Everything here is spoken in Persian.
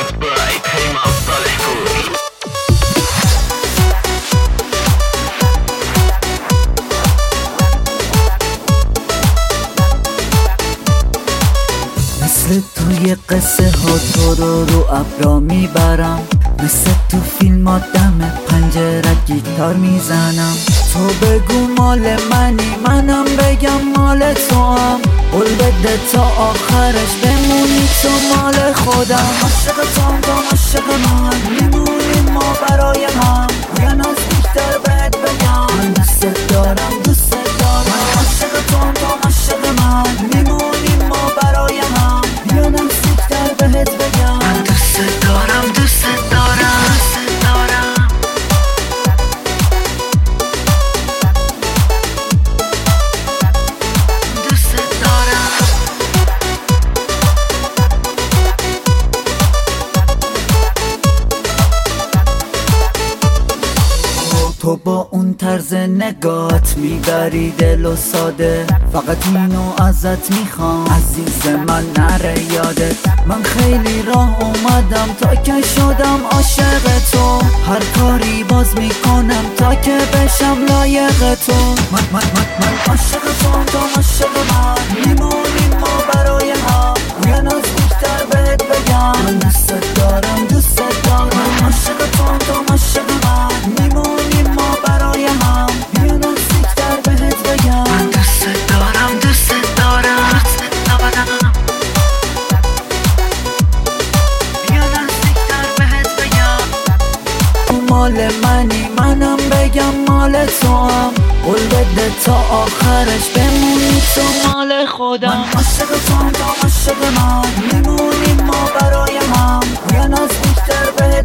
by پیمان صالح پور. مثل توی قصه ها تو رو ابرا میبرم، مثل تو فیلم ها دم پنجره گیتار میزنم. تو بگو مال منی منم بگم مال تو هم، قول بده تا آخرش بمونی تو مال خودم. عاشق تو هم تو عاشق من، میمونیم ما برای هم. یا نزدیکتر بهت بگم من دوست دارم دوست دارم. من عاشق تو هم تو عاشق من، میمونیم ما برای هم. یا نزدیکتر بهت بگم من دوست دارم دوست دارم دوست دارم. دوست دارم. تو با اون طرز نگات میبری دل و ساده، فقط اینو ازت میخوام عزیز من نره یادت. من خیلی راه اومدم تا که شدم عاشق تو، هر کاری باز میکنم تا که بشم لایق تو. من عاشق تو تو عاشق من، میمونیم ما برای هم. یا نزدیکتر بهت بگم من دوست دارم دوست دارم. من عاشق تو تو عاشق من، میمونیم ما برای هم. یا نزدیکتر بهت بگم من دوست دارم دوست دارم دوست دارم. یا نزدیکتر بهت بگم مال منی منم بگم مال تو هم، قول بده تا آخرش بمونی تو مال خودم. من عاشق تو هم تو عاشق من، میمونیم ما برای هم. یا نزدیکتر بهت